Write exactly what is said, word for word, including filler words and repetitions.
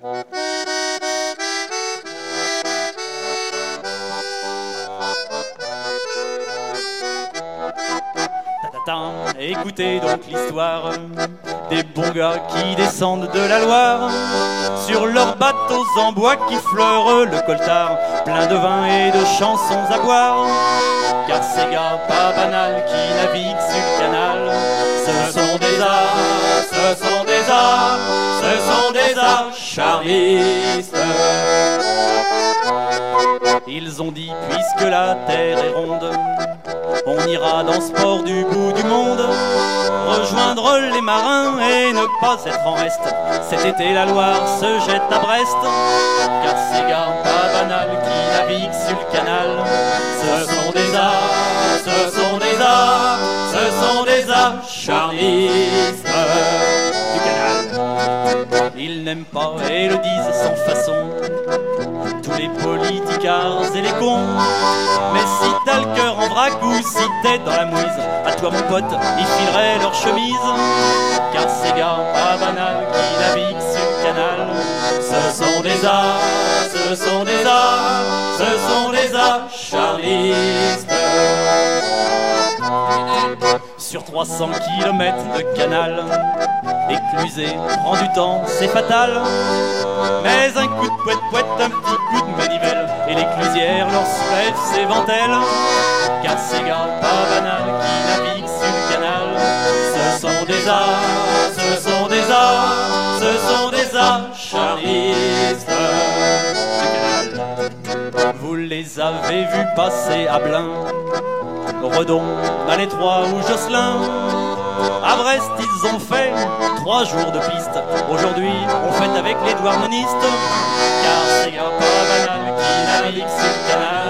Écoutez donc l'histoire des bons gars qui descendent de la Loire sur leurs bateaux en bois qui fleurent le coltard, plein de vin et de chansons à boire. Car ces gars pas banals qui naviguent sur le canal, ce sont des arts, ce sont des arts, ce sont des arts charlistes. Ils ont dit puisque la terre est ronde, on ira dans ce port du bout du monde, rejoindre les marins et ne pas être en reste. Cet été la Loire se jette à Brest, car ces gars pas banals qui naviguent sur le canal, ce sont des arts, ce sont des arts, ce sont des arts charlistes du canal. Ils n'aiment pas et le disent sans façon, tous les politicards et les cons. Mais si t'as le cœur en vrac ou si t'es dans la mouise, à toi mon pote, ils fileraient leur chemise. Car ces gars pas banals qui naviguent sur le canal, ce sont des arts, ce sont des arts, ce sont des arts charlistes. Sur trois cents kilomètres de canal, écluser prend du temps, c'est fatal. Mais un coup de pouette-pouette, un petit coup de manivelle, et l'éclusière leur soulève ses ventelles. Car ces gars pas banals qui naviguent sur le canal, ce sont des arts, ce sont des arts, ce sont des arts charlistes du canal. Vous les avez vus passer à Blain, Redon, dans les Trois ou Josselin. À Brest, ils ont fait trois jours de piste. Aujourd'hui, on fête avec les douarnenistes. Car c'est un pas banal qui navigue sur le canal,